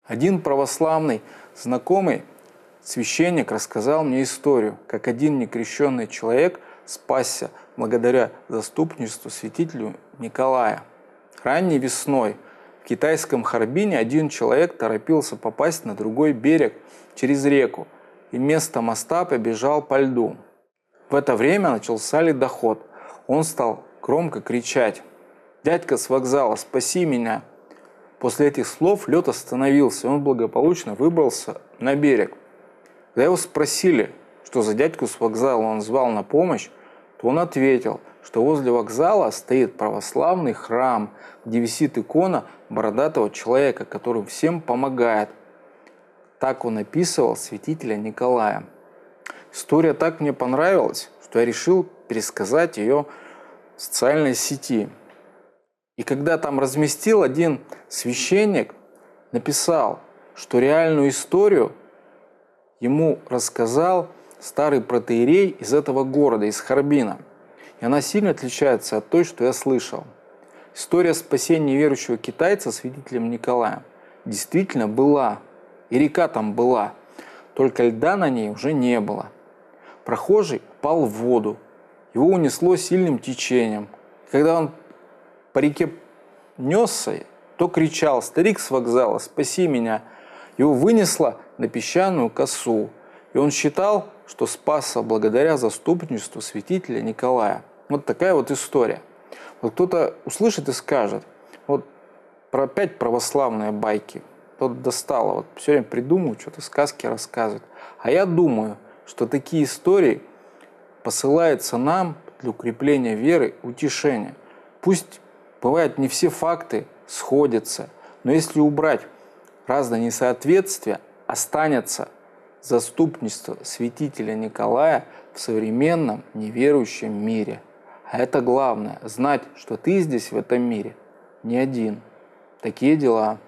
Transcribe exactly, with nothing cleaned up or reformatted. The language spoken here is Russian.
Один православный знакомый священник рассказал мне историю, как один некрещенный человек спасся благодаря заступничеству святителю Николая. Ранней весной в китайском Харбине один человек торопился попасть на другой берег через реку и вместо моста побежал по льду. В это время начался ледоход. Он стал громко кричать: «Дядька с вокзала, спаси меня!» После этих слов лед остановился, и он благополучно выбрался на берег. Когда его спросили, что за дядьку с вокзала он звал на помощь, то он ответил, что возле вокзала стоит православный храм, где висит икона бородатого человека, который всем помогает. Так он описывал святителя Николая. История так мне понравилась, что я решил пересказать ее в социальной сети. И когда там разместил, один священник написал, что реальную историю ему рассказал старый протоиерей из этого города, из Харбина. И она сильно отличается от той, что я слышал. История спасения верующего китайца святителем Николаем действительно была. И река там была. Только льда на ней уже не было. Прохожий упал в воду. Его унесло сильным течением. Когда он по реке несся, то кричал: «Старик с вокзала, спаси меня!» Его вынесло на песчаную косу. И он считал, что спасся благодаря заступничеству святителя Николая. Вот такая вот история. Вот кто-то услышит и скажет: вот про опять православные байки. Вот достало, вот все время придумывают, что-то сказки рассказывают. А я думаю, что такие истории посылаются нам для укрепления веры, утешения. Пусть бывает не все факты сходятся, но если убрать разные несоответствия, останется заступничество святителя Николая в современном неверующем мире. А это главное, знать, что ты здесь в этом мире не один. Такие дела.